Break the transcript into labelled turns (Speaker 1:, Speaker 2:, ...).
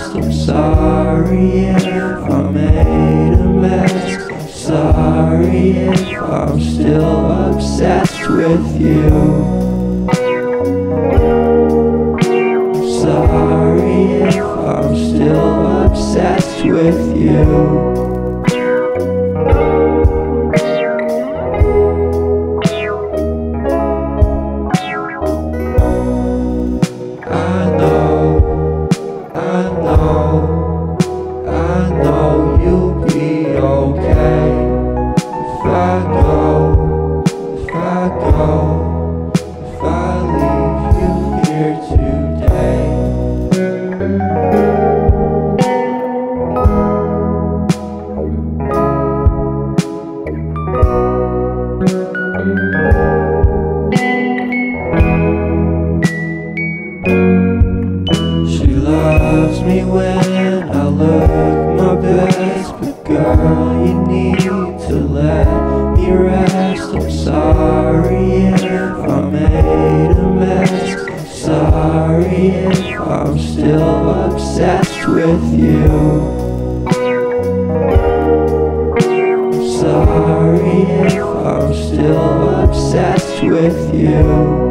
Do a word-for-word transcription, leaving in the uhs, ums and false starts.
Speaker 1: rest. I'm sorry if I made a mess. I'm sorry if I'm still obsessed with you. I'm sorry if I'm still obsessed with you. If I leave you here today, she loves me when I look my best, but girl, you need to let me rest. I'm sorry if I made a mess. I'm sorry if I'm still obsessed with you. I'm sorry if I'm still obsessed with you.